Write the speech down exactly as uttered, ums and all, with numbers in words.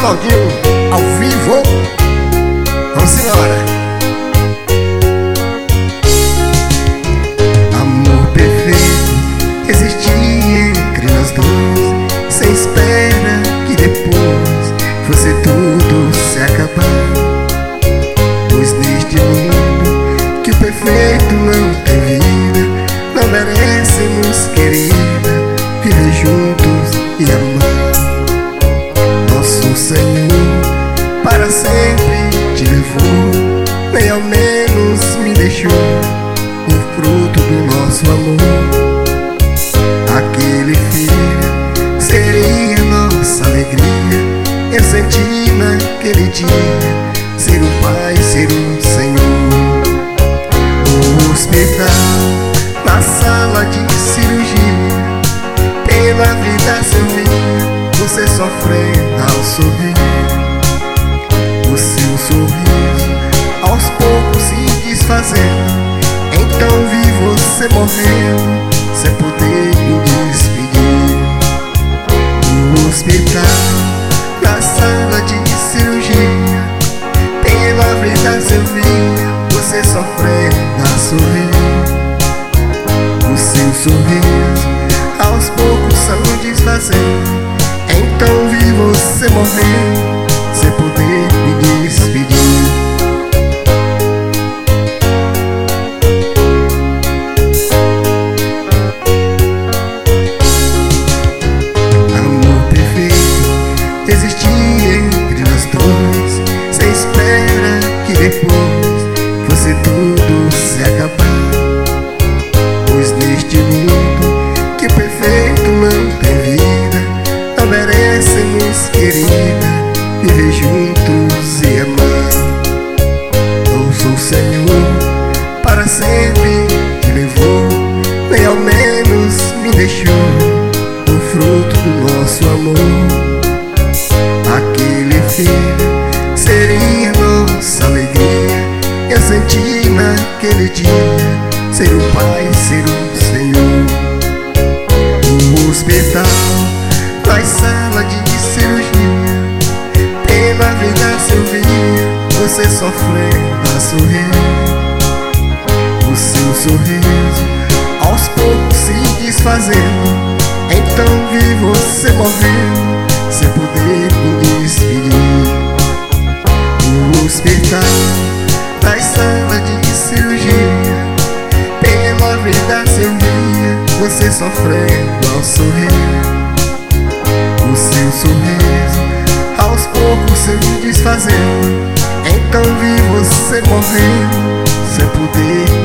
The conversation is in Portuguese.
Arnaldinho, ao vivo. Vamos embora. Amor perfeito existia entre nós dois. Cê espera que depois fosse tudo se acabar, pois neste mundo que o perfeito não tem vida, não merecemos, querida, viver juntos e amar. Nosso Senhor para sempre te levou, nem ao menos me deixou o fruto do nosso amor. Aquele filho seria nossa alegria. Eu senti naquele dia ser o Pai, ser o Senhor. No hospital, na sala de cirurgia, pela vida seu vinho, você sofrendo ao sorrir. O seu sorriso aos poucos se desfazendo, então vi você morrendo sem poder me despedir. No hospital, na sala de cirurgia, pela vida seu vinho, você sofrendo a sorrir. O seu sorriso aos poucos se desfazendo, então vi você morrendo sem poder me despedir. Amor perfeito existia entre nós dois. Cê espera que depois fosse tudo se acabar, pois neste mundo que o perfeito não tem vida, não merecemos, querida, viver juntos e amar. Ouça o Senhor para sempre te levou, nem ao menos me deixou o fruto do nosso amor. Aquele filho seria nossa alegria. Eu senti naquele dia ser o Pai, ser o Senhor. No hospital, na sala de cirurgia, pela vida seu vinho, você sofrendo a sorrir. O seu sorriso aos poucos se desfazendo, então vi você morrendo sem poder me despedir. No hospital, na sala de cirurgia, pela vida seu vinho, você sofrendo ao sorrir. O seu sorriso aos poucos se desfazendo, então vi você morrendo sem poder